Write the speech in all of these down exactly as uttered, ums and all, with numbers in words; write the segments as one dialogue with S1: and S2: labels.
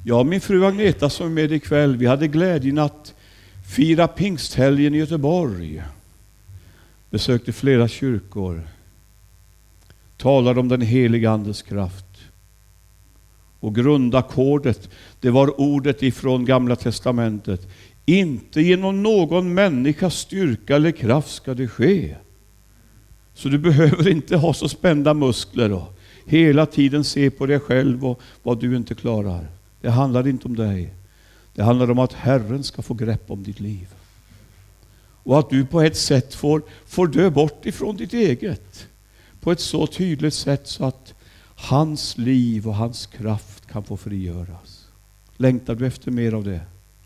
S1: Ja, min fru Agneta som är med ikväll, vi hade glädjen att fira pingsthelgen i Göteborg. Besökte flera kyrkor. Talade om den heliga andes kraft. Och grundackordet, det var ordet ifrån Gamla testamentet. Inte genom någon människas styrka eller kraft ska det ske. Så du behöver inte ha så spända muskler och hela tiden se på dig själv och vad du inte klarar. Det handlar inte om dig. Det handlar om att Herren ska få grepp om ditt liv. Och att du på ett sätt får, får dö bort ifrån ditt eget. På ett så tydligt sätt så att hans liv och hans kraft kan få frigöras. Längtar du efter mer av det?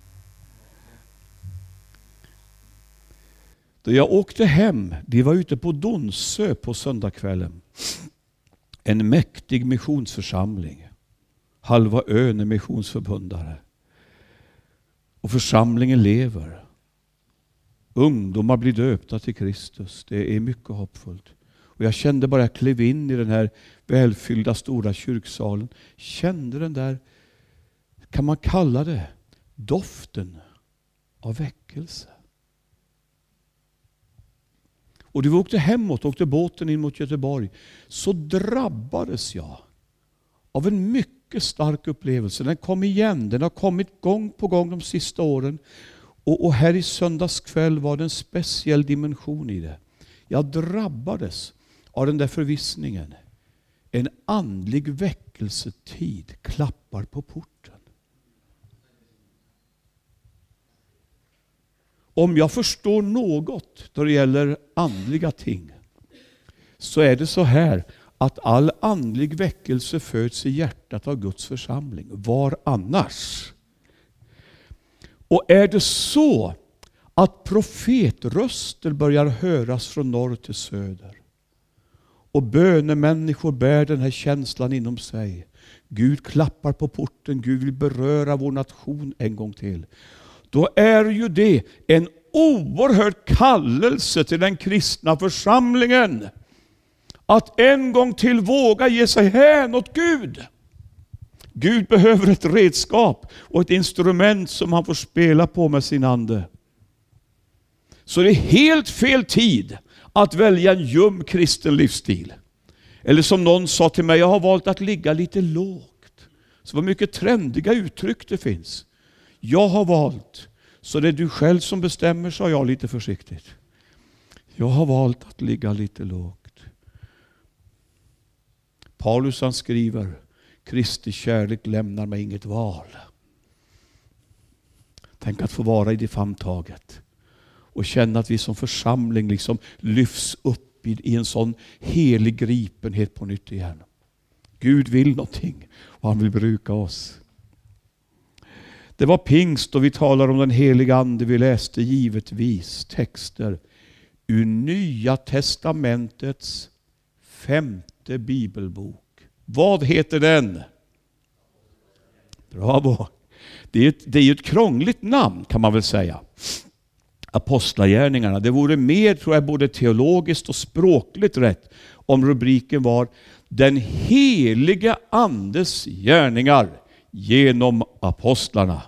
S1: Då jag åkte hem, vi var ute på Donsö på söndagskvällen. En mäktig missionsförsamling. Halva ön är missionsförbundare. Och församlingen lever. Ungdomar blir döpta till Kristus. Det är mycket hoppfullt. Och jag kände bara jag klev in i den här välfyllda stora kyrksalen. Kände den där, kan man kalla det, doften av väckelse. Och då vi åkte hemåt, åkte båten in mot Göteborg, så drabbades jag av en mycket stark upplevelse. Den kom igen, den har kommit gång på gång de sista åren. Och, och här i söndagskväll var det en speciell dimension i det. Jag drabbades av den där förvissningen. En andlig väckelsetid klappar på porten. Om jag förstår något då det gäller andliga ting, så är det så här att all andlig väckelse föds i hjärtat av Guds församling. Var annars? Och är det så att profetröster börjar höras från norr till söder och bönemänniskor bär den här känslan inom sig. Gud klappar på porten, Gud vill beröra vår nation en gång till. Då är ju det en oerhörd kallelse till den kristna församlingen att en gång till våga ge sig hän åt Gud. Gud behöver ett redskap och ett instrument som han får spela på med sin ande. Så det är helt fel tid att välja en ljum kristen livsstil. Eller som någon sa till mig, jag har valt att ligga lite lågt. Så vad mycket trendiga uttryck det finns. Jag har valt, så det är du själv som bestämmer, sa jag lite försiktigt. Jag har valt att ligga lite lågt. Paulus han skriver, Kristi kärlek lämnar mig inget val. Tänk att få vara i det famntaget. Och känna att vi som församling liksom lyfts upp i, i en sån helig gripenhet på nytt igen. Gud vill någonting och han vill bruka oss. Det var pingst och vi talar om den heliga ande. Vi läste givetvis texter ur Nya testamentets femte bibelbok. Vad heter den? Bravo. Det är, ett, det är ju ett krångligt namn kan man väl säga. Apostlagärningarna. Det vore mer, tror jag, både teologiskt och språkligt rätt om rubriken var Den heliga andes gärningar genom apostlarna.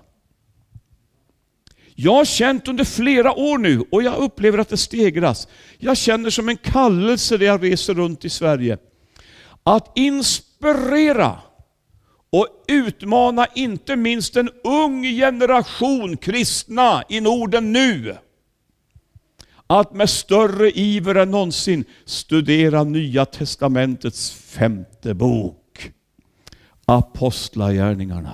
S1: Jag har känt under flera år nu och jag upplever att det stegras. Jag känner som en kallelse där jag reser runt i Sverige. Att inspirera och utmana inte minst en ung generation kristna i Norden nu. Att med större iver än någonsin studera Nya testamentets femte bok. Apostlagärningarna.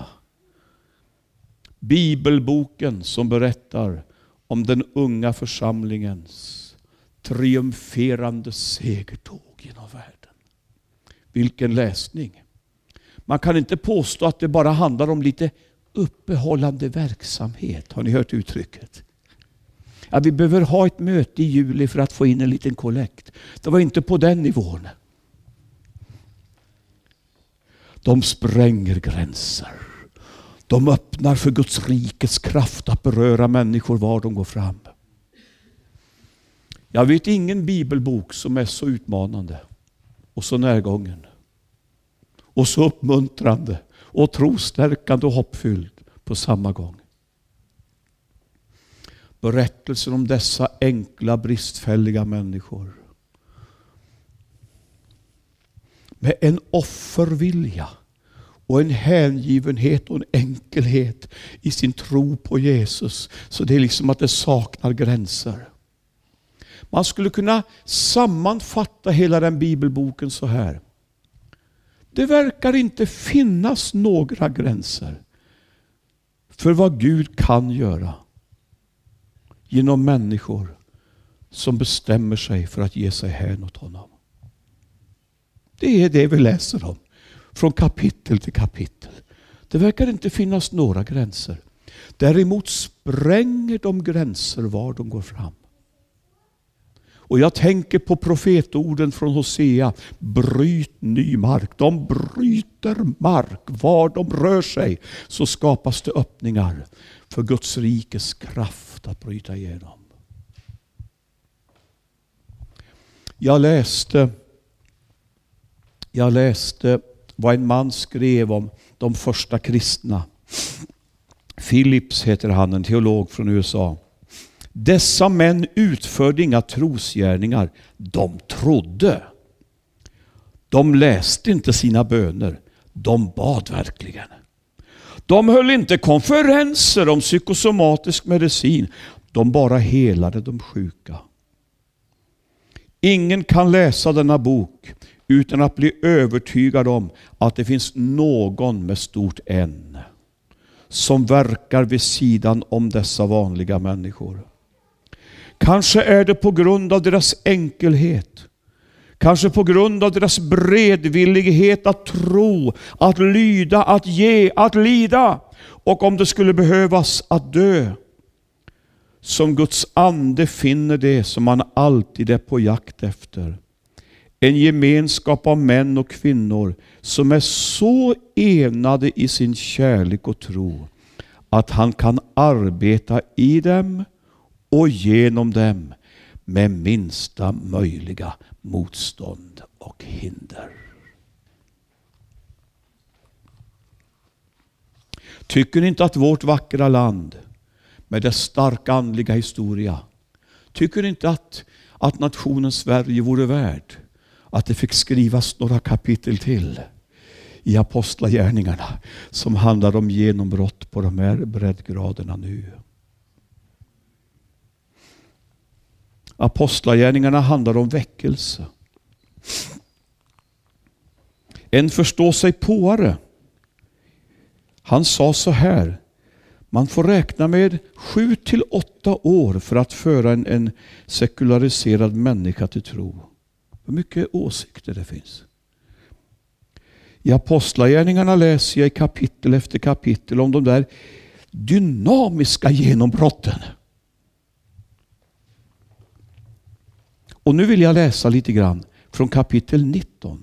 S1: Bibelboken som berättar om den unga församlingens triumferande segertåg genom världen. Vilken läsning. Man kan inte påstå att det bara handlar om lite uppehållande verksamhet. Har ni hört uttrycket? Ja, vi behöver ha ett möte i juli för att få in en liten kollekt. Det var inte på den nivån. De spränger gränser. De öppnar för Guds rikes kraft att beröra människor var de går fram. Jag vet ingen bibelbok som är så utmanande och så närgången och så uppmuntrande och trostärkande och hoppfylld på samma gång. Berättelsen om dessa enkla, bristfälliga människor med en offervilja och en hängivenhet och en enkelhet i sin tro på Jesus. Så det är liksom att det saknar gränser. Man skulle kunna sammanfatta hela den bibelboken så här. Det verkar inte finnas några gränser för vad Gud kan göra genom människor som bestämmer sig för att ge sig hän åt honom. Det är det vi läser om. Från kapitel till kapitel. Det verkar inte finnas några gränser. Däremot spränger de gränser var de går fram. Och jag tänker på profetorden från Hosea. Bryt ny mark. De bryter mark. Var de rör sig så skapas det öppningar för Guds rikes kraft att bryta igenom. Jag läste, jag läste vad en man skrev om de första kristna. Phillips heter han, en teolog från U S A. Dessa män utförde inga trosgärningar. De trodde. De läste inte sina böner. De bad verkligen. De höll inte konferenser om psykosomatisk medicin. De bara helade de sjuka. Ingen kan läsa denna bok utan att bli övertygad om att det finns någon med stort N som verkar vid sidan om dessa vanliga människor. Kanske är det på grund av deras enkelhet. Kanske på grund av deras beredvillighet att tro, att lyda, att ge, att lida. Och om det skulle behövas att dö. Som Guds ande finner det som han alltid är på jakt efter. En gemenskap av män och kvinnor som är så enade i sin kärlek och tro att han kan arbeta i dem och genom dem med minsta möjliga motstånd och hinder. Tycker ni inte att vårt vackra land med dess starka andliga historia, tycker ni inte att, att nationen Sverige vore värd att det fick skrivas några kapitel till i apostlagärningarna som handlar om genombrott på de här breddgraderna nu? Apostlagärningarna handlar om väckelse. En förstår sig påare. Han sa så här: man får räkna med sju till åtta år för att föra en, en sekulariserad människa till tro. Hur mycket åsikter det finns. I apostlagärningarna läser jag i kapitel efter kapitel om de där dynamiska genombrotten. Och nu vill jag läsa lite grann från kapitel nitton.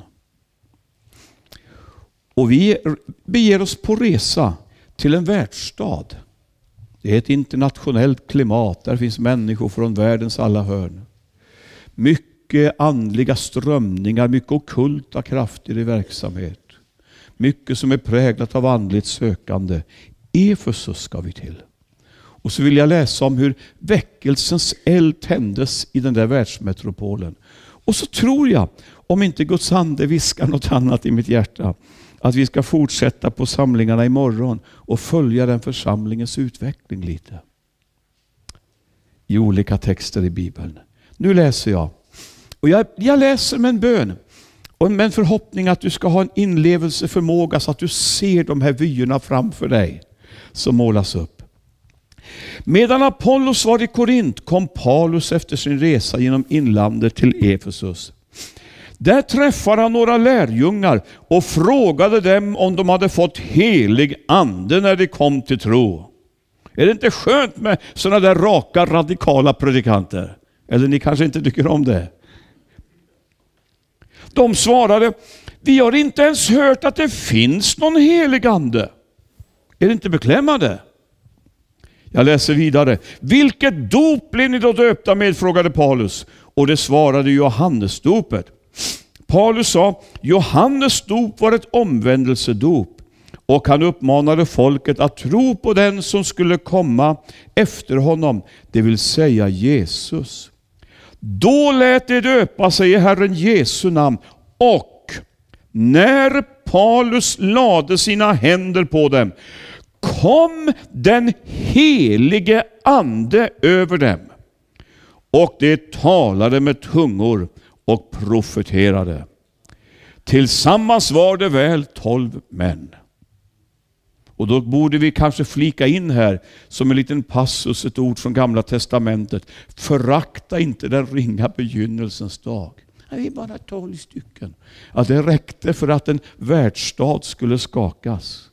S1: Och vi beger oss på resa till en världsstad. Det är ett internationellt klimat. Där finns människor från världens alla hörn. Mycket andliga strömningar, mycket ockulta krafter i verksamhet. Mycket som är präglat av andligt sökande. Efesus ska vi till. Och så vill jag läsa om hur väckelsens eld tändes i den där världsmetropolen. Och så tror jag, om inte Guds ande viskar något annat i mitt hjärta, att vi ska fortsätta på samlingarna imorgon och följa den församlingens utveckling lite. I olika texter i Bibeln. Nu läser jag. Och jag, jag läser med en bön. Och med en förhoppning att du ska ha en inlevelseförmåga så att du ser de här vyerna framför dig som målas upp. Medan Apollos var i Korint kom Paulus efter sin resa genom inlandet till Efesus. Där träffade han några lärjungar och frågade dem om de hade fått helig ande när de kom till tro. Är det inte skönt med sådana där raka radikala predikanter? Eller ni kanske inte tycker om det? De svarade: vi har inte ens hört att det finns någon helig ande. Är det inte beklämmande? Jag läser vidare. Vilket dop blev ni då döpta med, frågade Paulus. Och det svarade Johannesdopet. Paulus sa: Johannes dop var ett omvändelsedop. Och han uppmanade folket att tro på den som skulle komma efter honom, det vill säga Jesus. Då lät de döpa sig i Herren Jesu namn, och när Paulus lade sina händer på dem kom den helige ande över dem, och de talade med tungor och profeterade. Tillsammans var det väl tolv män. Och då borde vi kanske flika in här som en liten passus ett ord från Gamla testamentet. Förakta inte den ringa begynnelsens dag. Vi är bara tolv stycken. Ja, det räckte för att en världsstad skulle skakas.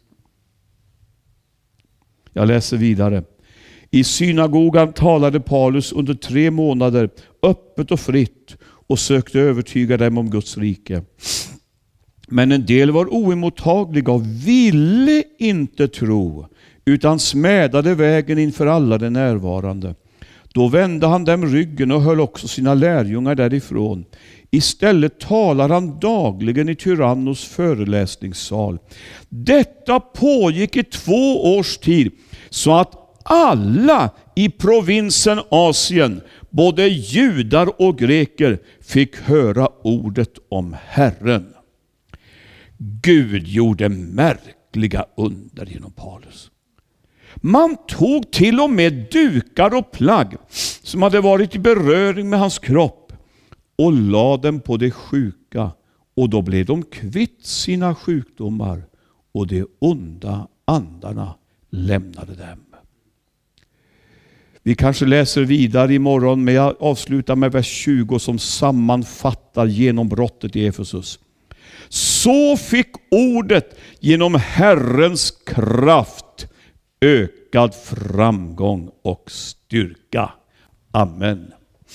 S1: Jag läser vidare. I synagogan talade Paulus under tre månader öppet och fritt och sökte övertyga dem om Guds rike. Men en del var oemottagliga och ville inte tro, utan smädade vägen inför alla de närvarande. Då vände han dem ryggen och höll också sina lärjungar därifrån. Istället talar han dagligen i Tyrannos föreläsningssal. Detta pågick i två års tid, så att alla i provinsen Asien, både judar och greker, fick höra ordet om Herren. Gud gjorde märkliga under genom Paulus. Man tog till och med dukar och plagg som hade varit i beröring med hans kropp och lade dem på de sjuka, och då blev de kvitt sina sjukdomar och de onda andarna lämnade dem. Vi kanske läser vidare imorgon, men jag avslutar med vers tjugo som sammanfattar genombrottet i Efesus. Så fick ordet genom Herrens kraft ökad framgång och styrka. Amen.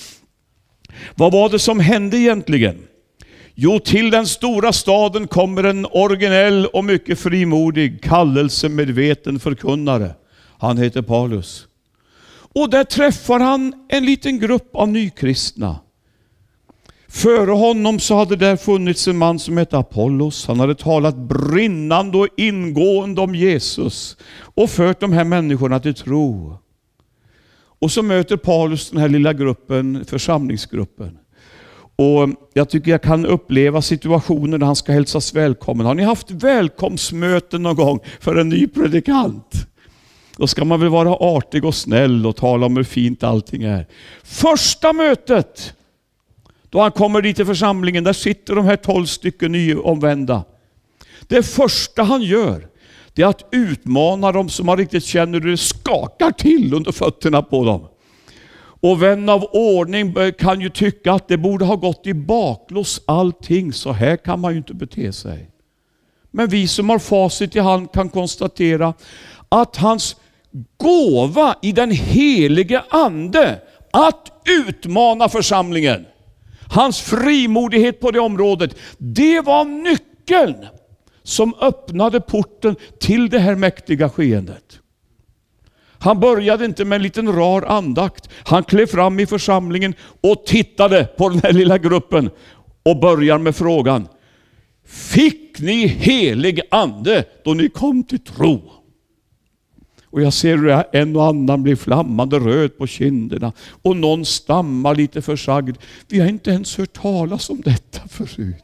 S1: Vad var det som hände egentligen? Jo, till den stora staden kommer en originell och mycket frimodig kallelsemedveten förkunnare. Han heter Paulus. Och där träffar han en liten grupp av nykristna. Före honom så hade där funnits en man som hette Apollos. Han hade talat brinnande och ingående om Jesus och fört de här människorna till tro. Och så möter Paulus den här lilla gruppen, församlingsgruppen. Och jag tycker jag kan uppleva situationen när han ska hälsas välkommen. Har ni haft välkomstmöten någon gång för en ny predikant? Då ska man väl vara artig och snäll och tala om hur fint allting är. Första mötet, då han kommer dit till församlingen, där sitter de här tolv stycken nyomvända. Det första han gör, det är att utmana dem som man riktigt känner hur det skakar till under fötterna på dem. Och vän av ordning kan ju tycka att det borde ha gått i baklås allting. Så här kan man ju inte bete sig. Men vi som har facit i hand kan konstatera att hans gåva i den helige ande att utmana församlingen, hans frimodighet på det området, det var nyckeln som öppnade porten till det här mäktiga skeendet. Han började inte med en liten rar andakt. Han klev fram i församlingen och tittade på den här lilla gruppen och börjar med frågan: fick ni helig ande då ni kom till tro? Och jag ser hur en och annan blir flammande röd på kinderna och någon stammar lite försagd. Vi har inte ens hört talas om detta förut.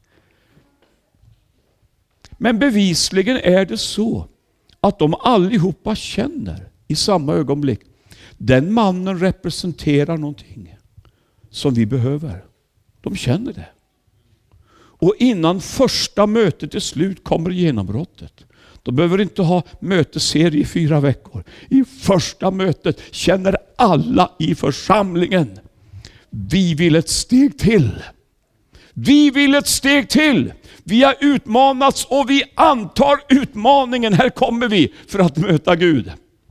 S1: Men bevisligen är det så att de allihopa känner i samma ögonblick: den mannen representerar någonting som vi behöver. De känner det. Och innan första mötet är slut kommer genombrottet. De behöver inte ha mötesserie i fyra veckor. I första mötet känner alla i församlingen: vi vill ett steg till. Vi vill ett steg till. Vi har utmanats och vi antar utmaningen. Här kommer vi för att möta Gud.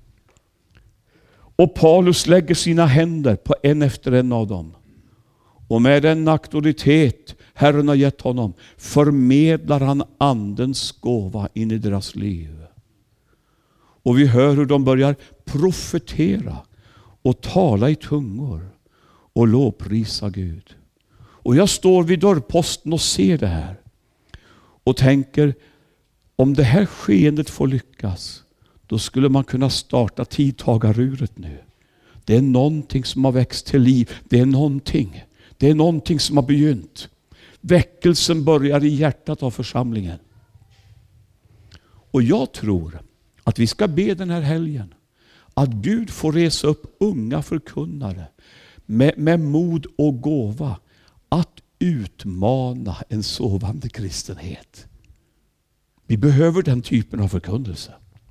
S1: Och Paulus lägger sina händer på en efter en av dem. Och med den auktoritet Herren har gett honom förmedlar han andens gåva in i deras liv. Och vi hör hur de börjar profetera och tala i tungor och lovprisa Gud. Och jag står vid dörrposten och ser det här och tänker: Om det här skeendet får lyckas, då skulle man kunna starta tidtagaruret nu. Det är någonting som har växt till liv. Det är någonting. Det är någonting som har begynt. Väckelsen börjar i hjärtat av församlingen. Och jag tror att vi ska be den här helgen att Gud får resa upp unga förkunnare med, med mod och gåva att utmana en sovande kristenhet. Vi behöver den typen av förkunnelse.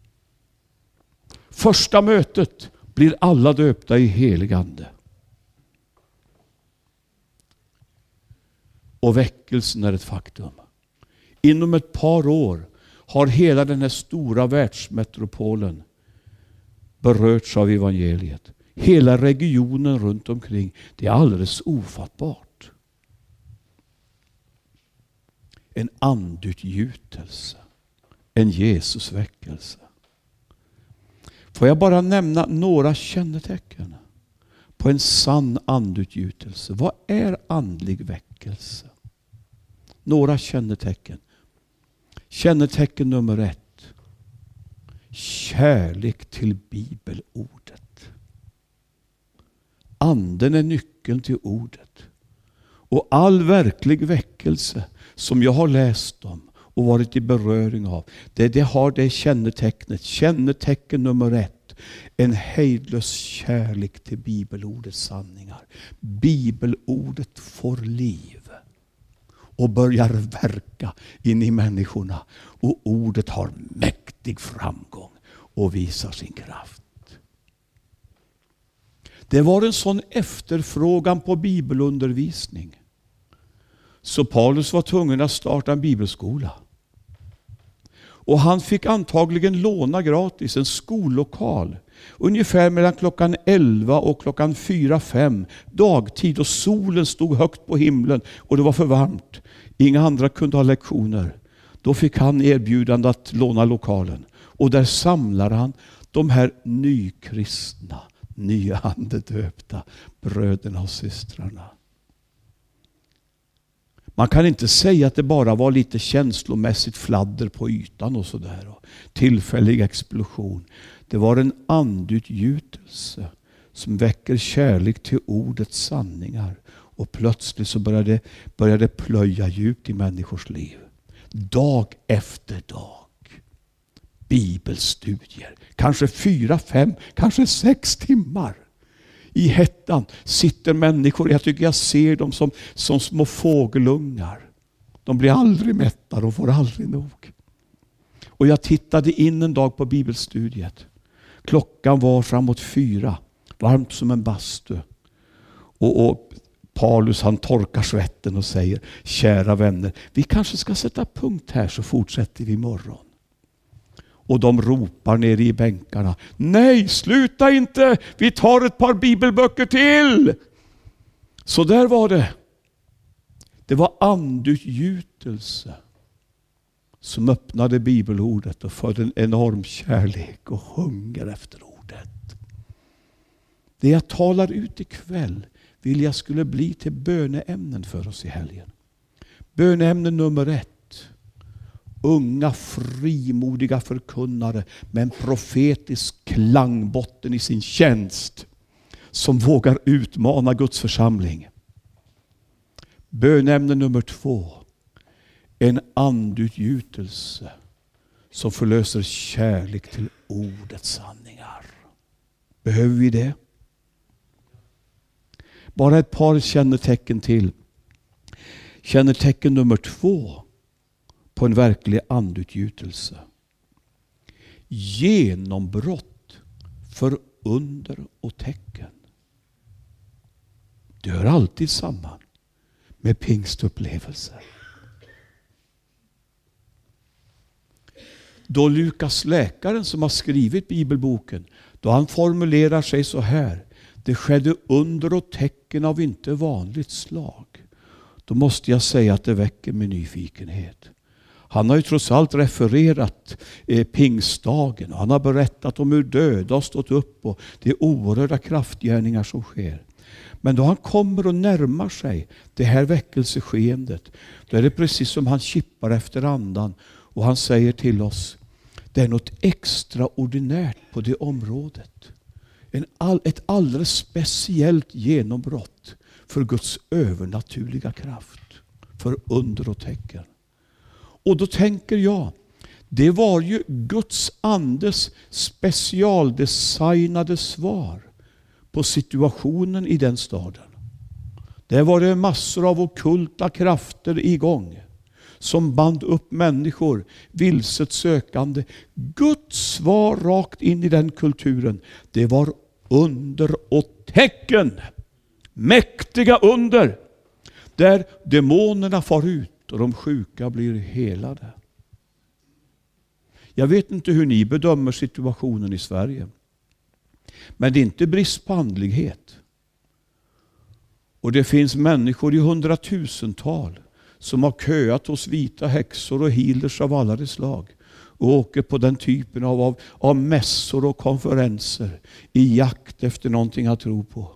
S1: Första mötet blir alla döpta i helig ande. Och väckelsen är ett faktum. Inom ett par år har hela den här stora världsmetropolen berörts av evangeliet. Hela regionen runt omkring. Det är alldeles ofattbart. En andutgjutelse. En Jesusväckelse. Får jag bara nämna några kännetecken på en sann andutgjutelse. Vad är andlig väckelse? Några kännetecken. Kännetecken nummer ett. Kärlek till bibelordet. Anden är nyckeln till ordet. Och all verklig väckelse som jag har läst om och varit i beröring av, det, det har det kännetecknet. Kännetecken nummer ett. En hejdlös kärlek till bibelordets sanningar. Bibelordet får liv och börjar verka in i människorna. Och ordet har mäktig framgång och visar sin kraft. Det var en sån efterfrågan på bibelundervisning. Så Paulus var tvungen att starta en bibelskola. Och han fick antagligen låna gratis en skollokal. Ungefär mellan klockan elva och klockan fyra, fem. Dagtid och solen stod högt på himlen. Och det var för varmt. Inga andra kunde ha lektioner. Då fick han erbjudande att låna lokalen. Och där samlar han de här nykristna, nyandedöpta bröderna och systrarna. Man kan inte säga att det bara var lite känslomässigt fladder på ytan och sådär. Tillfällig explosion. Det var en andutgjutelse som väcker kärlek till ordets sanningar. Och plötsligt så började, började plöja djupt i människors liv. Dag efter dag. Bibelstudier. Kanske fyra, fem, kanske sex timmar. I hettan sitter människor, jag tycker jag ser dem som, som små fågelungar. De blir aldrig mätta, de får aldrig nog. Och jag tittade in en dag på bibelstudiet. Klockan var framåt fyra, varmt som en bastu. Och, och Paulus han torkar svetten och säger, kära vänner, vi kanske ska sätta punkt här så fortsätter vi imorgon. Och de ropar ner i bänkarna. Nej, sluta inte! Vi tar ett par bibelböcker till! Så där var det. Det var andutgjutelse som öppnade bibelordet och födde en enorm kärlek och hunger efter ordet. Det jag talar ut ikväll vill jag skulle bli till böneämnen för oss i helgen. Böneämne nummer ett. Unga frimodiga förkunnare med en profetisk klangbotten i sin tjänst som vågar utmana Guds församling. Bönämne nummer två. En andutgjutelse som förlöser kärlek till ordets sanningar. Behöver vi det? Bara ett par kännetecken till. Kännetecken nummer två på en verklig andutgjutelse. Genombrott för under och tecken. Det hör alltid samman med pingstupplevelser. Då Lukas läkaren som har skrivit bibelboken, då han formulerar sig så här. Det skedde under och tecken av inte vanligt slag. Då måste jag säga att det väcker min nyfikenhet. Han har ju trots allt refererat eh, pingstdagen. Och han har berättat om hur döda har stått upp och det är oerhörda kraftgärningar som sker. Men då han kommer och närmar sig det här väckelseskeendet, då är det precis som han kippar efter andan Och han säger till oss, det är något extraordinärt på det området. En all, ett alldeles speciellt genombrott för Guds övernaturliga kraft. För under och tecken. Och då tänker jag, det var ju Guds andes specialdesignade svar på situationen i den staden. Där var det massor av ockulta krafter igång som band upp människor, vilset sökande. Guds svar rakt in i den kulturen, det var under och tecken. Mäktiga under. Där demonerna far ut och de sjuka blir helade. Jag vet inte hur ni bedömer situationen i Sverige. Men det är inte brist på andlighet. Och det finns människor i hundratusental som har köat hos vita häxor och healers av alla de slag. Och åker på den typen av, av, av mässor och konferenser i jakt efter någonting att tro på.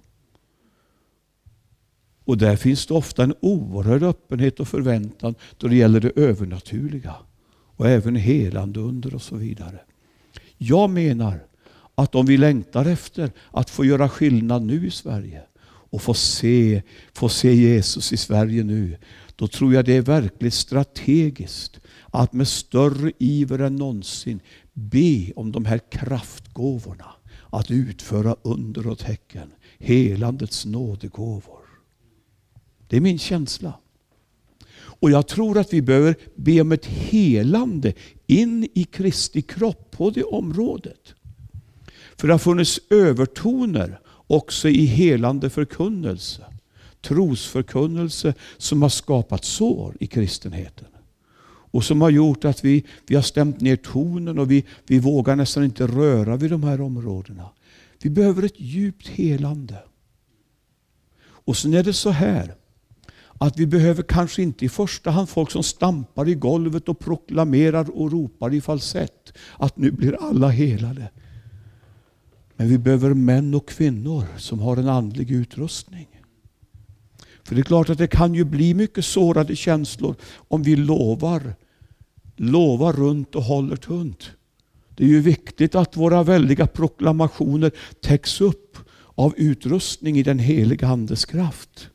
S1: Och där finns det ofta en oerhörd öppenhet och förväntan då det gäller det övernaturliga. Och även helande under och så vidare. Jag menar att om vi längtar efter att få göra skillnad nu i Sverige och få se, få se Jesus i Sverige nu, då tror jag det är verkligt strategiskt att med större iver än någonsin be om de här kraftgåvorna att utföra under och tecken, helandets nådegåvor. Det är min känsla. Och jag tror att vi behöver be om ett helande in i Kristi kropp på det området. För det har funnits övertoner också i helande förkunnelse. Trosförkunnelse som har skapat sår i kristenheten. Och som har gjort att vi, vi har stämt ner tonen och vi, vi vågar nästan inte röra vid de här områdena. Vi behöver ett djupt helande. Och sen är det så här. Att vi behöver kanske inte i första hand folk som stampar i golvet och proklamerar och ropar i falsett att nu blir alla helade. Men vi behöver män och kvinnor som har en andlig utrustning. För det är klart att det kan ju bli mycket sårade känslor om vi lovar, lovar runt och håller tunt. Det är ju viktigt att våra väldiga proklamationer täcks upp av utrustning i den heliga andes kraft.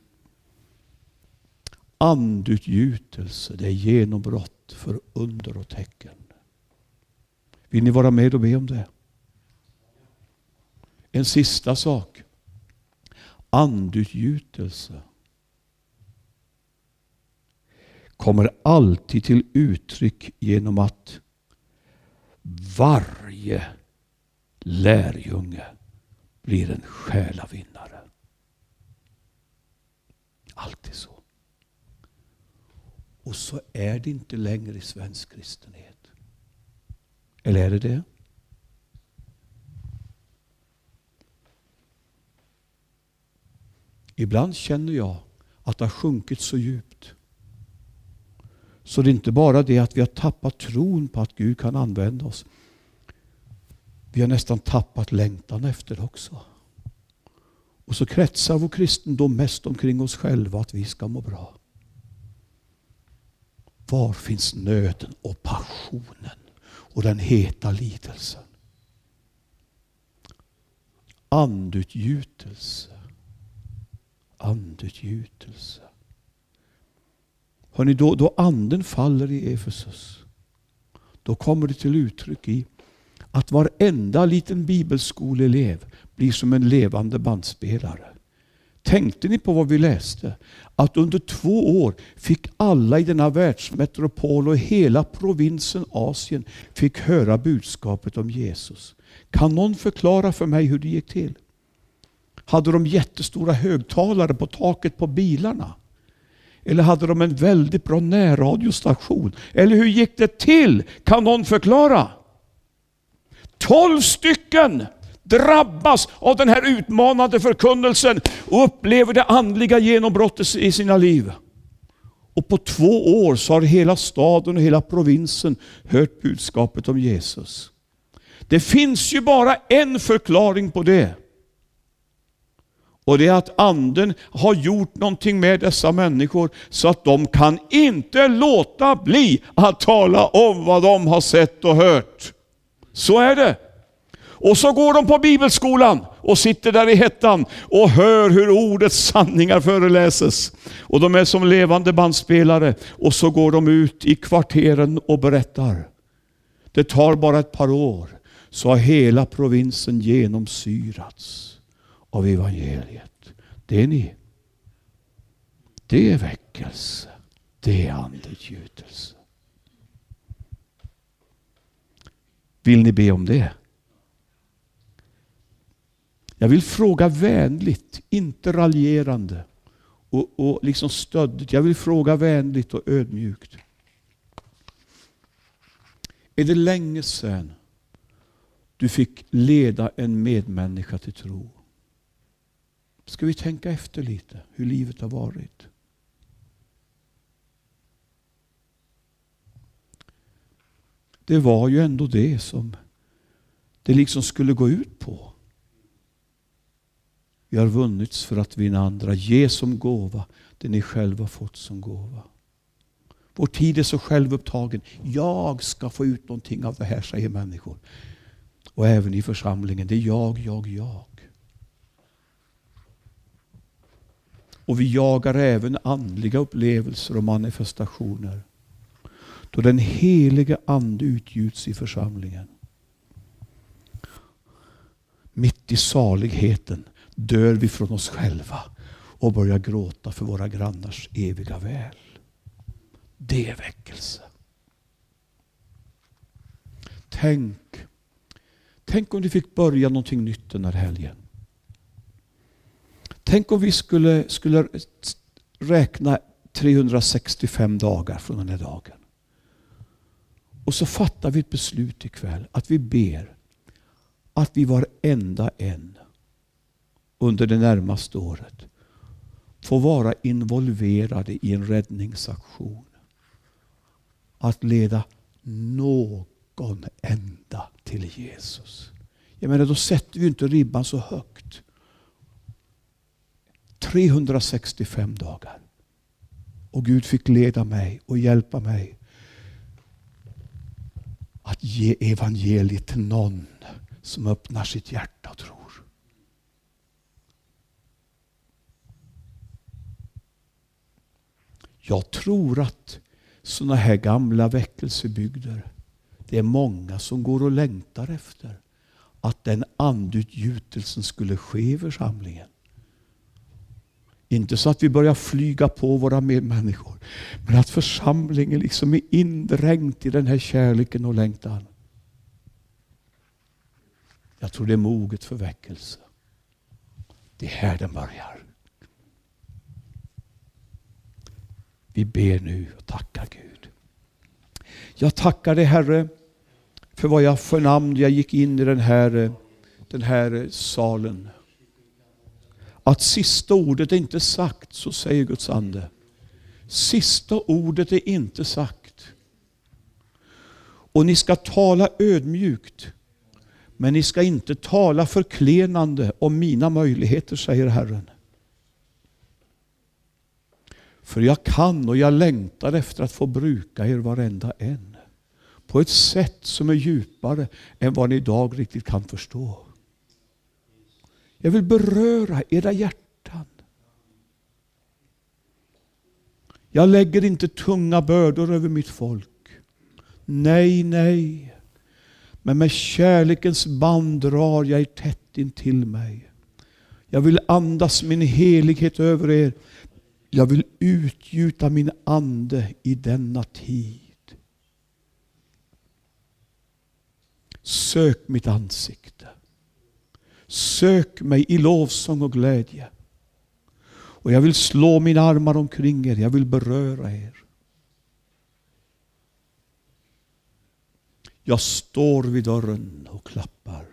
S1: Andutgjutelse, det är genombrott för under och tecken. Vill ni vara med och be om det? En sista sak. Andutgjutelse kommer alltid till uttryck genom att varje lärjunge blir en själavinnare. Alltid så. Och så är det inte längre i svensk kristenhet. Eller är det det? Ibland känner jag att det har sjunkit så djupt. Så det är inte bara det att vi har tappat tron på att Gud kan använda oss. Vi har nästan tappat längtan efter det också. Och så kretsar vår kristendom mest omkring oss själva att vi ska må bra. Var finns nöden och passionen och den heta lidelsen? Andutgjutelse. Andutgjutelse. Hörrni, då, då anden faller i Efesus, då kommer det till uttryck i att varenda liten bibelskoleelev blir som en levande bandspelare. Tänkte ni på vad vi läste? Att under två år fick alla i denna världsmetropol och hela provinsen Asien fick höra budskapet om Jesus. Kan någon förklara för mig hur det gick till? Hade de jättestora högtalare på taket på bilarna? Eller hade de en väldigt bra närradiostation? Eller hur gick det till? Kan någon förklara? Tolv stycken drabbas av den här utmanande förkunnelsen och upplever det andliga genombrottet i sina liv. Och på två år så har hela staden och hela provinsen hört budskapet om Jesus. Det finns ju bara en förklaring på det. Och det är att anden har gjort någonting med dessa människor så att de kan inte låta bli att tala om vad de har sett och hört. Så är det. Och så går de på bibelskolan och sitter där i hettan och hör hur ordets sanningar föreläses. Och de är som levande bandspelare. Och så går de ut i kvarteren och berättar. Det tar bara ett par år så har hela provinsen genomsyrats av evangeliet. Det är ni. Det är väckelse. Det är andegjutelse. Vill ni be om det? Jag vill fråga vänligt, inte raljerande och, och liksom stöddigt. Jag vill fråga vänligt och ödmjukt. Är det länge sedan du fick leda en medmänniska till tro? Ska vi tänka efter lite hur livet har varit? Det var ju ändå det som det liksom skulle gå ut på. Vi har vunnits för att vinna andra. Ge som gåva det ni själva fått som gåva. Vår tid är så självupptagen. Jag ska få ut någonting av det här, säger människor. Och även i församlingen. Det är jag, jag, jag. Och vi jagar även andliga upplevelser och manifestationer. Då den helige ande utgjuts i församlingen. Mitt i saligheten dör vi från oss själva och börjar gråta för våra grannars eviga väl. Det är väckelse. Tänk, tänk om du fick börja någonting nytt den här helgen. Tänk om vi skulle, skulle räkna trehundrasextiofem dagar från den här dagen. Och så fattar vi ett beslut ikväll att vi ber att vi varenda en under det närmaste året får vara involverade i en räddningsaktion. Att leda någon enda till Jesus. Jag menar, då sätter vi inte ribban så högt. trehundrasextiofem dagar. Och Gud fick leda mig och hjälpa mig att ge evangeliet till någon som öppnar sitt hjärta och tror. Jag tror att såna här gamla väckelsebygder, det är många som går och längtar efter att den andutgjutelsen skulle ske i församlingen. Inte så att vi börjar flyga på våra medmänniskor, men att församlingen liksom är indränkt i den här kärleken och längtan. Jag tror det är moget för väckelse. Det är här den börjar. Vi ber nu och tackar Gud. Jag tackar dig, Herre, för vad jag förnamnade. Jag gick in i den här, den här salen. Att sista ordet är inte sagt, så säger Guds ande. Sista ordet är inte sagt. Och ni ska tala ödmjukt. Men ni ska inte tala förklenande om mina möjligheter, säger Herren. För jag kan och jag längtar efter att få bruka er varenda en. På ett sätt som är djupare än vad ni idag riktigt kan förstå. Jag vill beröra era hjärtan. Jag lägger inte tunga bördor över mitt folk. Nej, nej. Men med kärlekens band drar jag er tätt in till mig. Jag vill andas min helighet över er. Jag vill utgjuta min ande i denna tid. Sök mitt ansikte. Sök mig i lovsång och glädje. Och jag vill slå mina armar omkring er. Jag vill beröra er. Jag står vid dörren och klappar.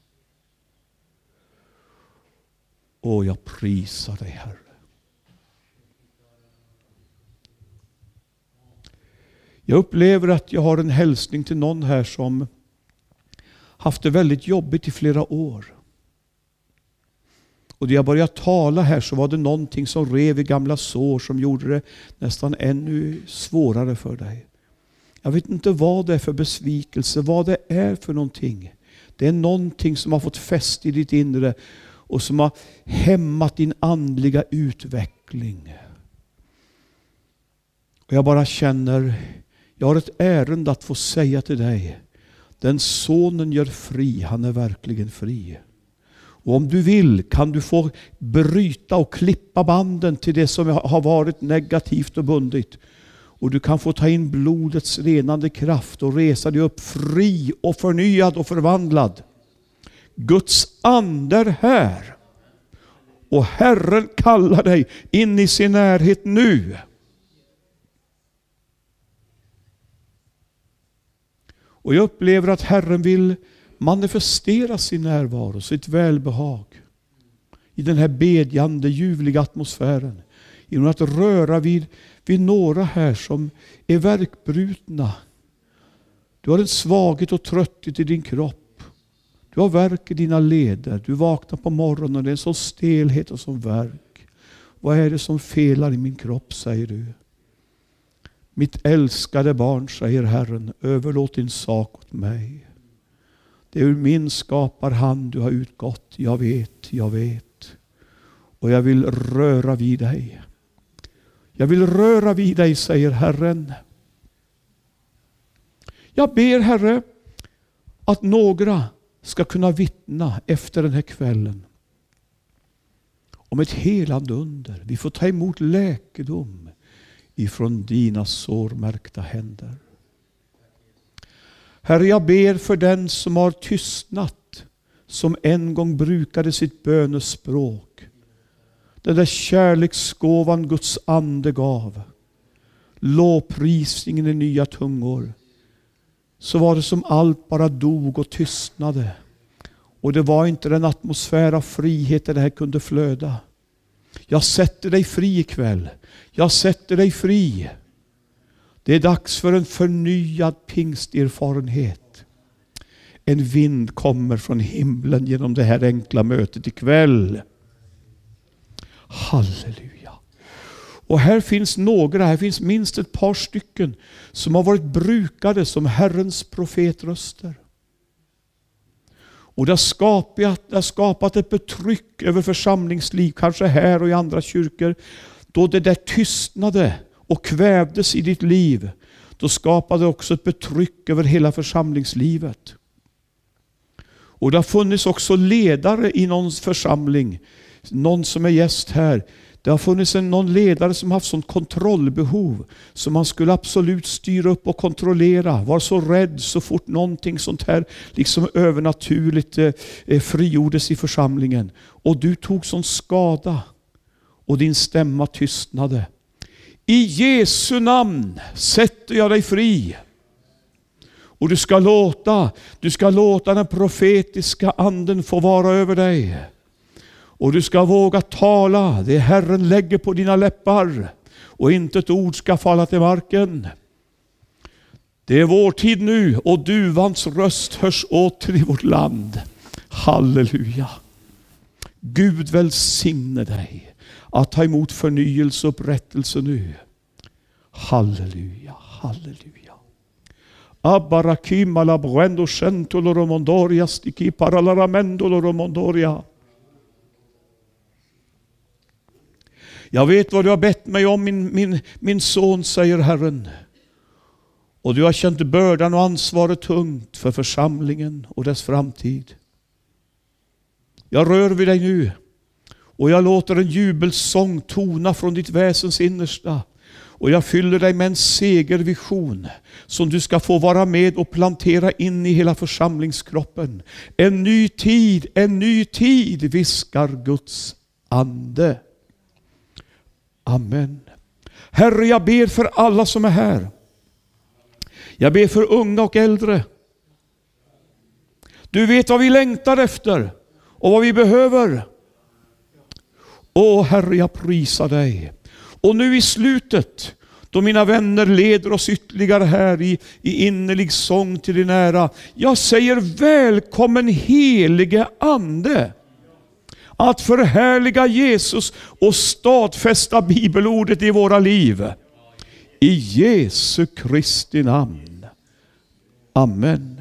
S1: Och jag prisar dig, Herre. Jag upplever att jag har en hälsning till någon här som haft det väldigt jobbigt i flera år. Och när jag började tala här så var det någonting som rev i gamla sår som gjorde det nästan ännu svårare för dig. Jag vet inte vad det är för besvikelse, vad det är för någonting. Det är någonting som har fått fäste i ditt inre och som har hämmat din andliga utveckling. Och jag bara känner, jag har ett ärende att få säga till dig. Den sonen gör fri, han är verkligen fri. Och om du vill kan du få bryta och klippa banden till det som har varit negativt och bundigt. Och du kan få ta in blodets renande kraft och resa dig upp fri och förnyad och förvandlad. Guds ande är här. Och Herren kallar dig in i sin närhet nu. Och jag upplever att Herren vill manifestera sin närvaro, sitt välbehag i den här bedjande, ljuvliga atmosfären. Genom att röra vid, vid några här som är värkbrutna. Du har en svaghet och trötthet i din kropp. Du har värk i dina leder. Du vaknar på morgonen och det är en sån stelhet och sån värk. Vad är det som felar i min kropp, säger du? Mitt älskade barn, säger Herren, överlåt din sak åt mig. Det är ur min skaparhand du har utgått. Jag vet, jag vet. Och jag vill röra vid dig. Jag vill röra vid dig, säger Herren. Jag ber, Herre, att några ska kunna vittna efter den här kvällen om ett helande under. Vi får ta emot läkedom ifrån dina sårmärkta händer. Herre, jag ber för den som har tystnat, som en gång brukade sitt bönespråk. Den där kärleksgåvan Guds ande gav. Lovprisningen i nya tungor. Så var det som allt bara dog och tystnade. Och det var inte den atmosfär av frihet där det här kunde flöda. Jag sätter dig fri ikväll. Jag sätter dig fri. Det är dags för en förnyad pingsterfarenhet. En vind kommer från himlen genom det här enkla mötet ikväll. Halleluja. Och här finns några, här finns minst ett par stycken som har varit brukade som Herrens profetröster. Och det har skapat, det har skapat ett betryck över församlingsliv, kanske här och i andra kyrkor. Då det där tystnade och kvävdes i ditt liv, då skapade det också ett betryck över hela församlingslivet. Och det har funnits också ledare i någons församling, någon som är gäst här. Det har funnits en, någon ledare som haft sånt kontrollbehov som man skulle absolut styra upp och kontrollera. Var så rädd så fort någonting sånt här liksom övernaturligt eh, frigjordes i församlingen. Och du tog sån skada och din stämma tystnade. I Jesu namn sätter jag dig fri. Och du ska låta, du ska låta den profetiska anden få vara över dig. Och du ska våga tala det Herren lägger på dina läppar. Och inte ett ord ska falla till marken. Det är vår tid nu och duvans röst hörs åter i vårt land. Halleluja. Gud välsigne dig att ta emot förnyelse och upprättelse nu. Halleluja, halleluja. Abarakim alla brendo centolo romondoria stiki paralaramendolo romondoria. Jag vet vad du har bett mig om, min, min, min son, säger Herren. Och du har känt bördan och ansvaret tungt för församlingen och dess framtid. Jag rör vid dig nu och jag låter en jubelsång tona från ditt väsens innersta. Och jag fyller dig med en segervision som du ska få vara med och plantera in i hela församlingskroppen. En ny tid, en ny tid, viskar Guds ande. Amen. Herre, jag ber för alla som är här. Jag ber för unga och äldre. Du vet vad vi längtar efter och vad vi behöver. Åh Herre, jag prisar dig. Och nu i slutet, då mina vänner leder oss ytterligare här i, i innerlig sång till din ära. Jag säger välkommen helige ande. att förhärliga Jesus och stadfästa bibelordet i våra liv. I Jesu Kristi namn. Amen.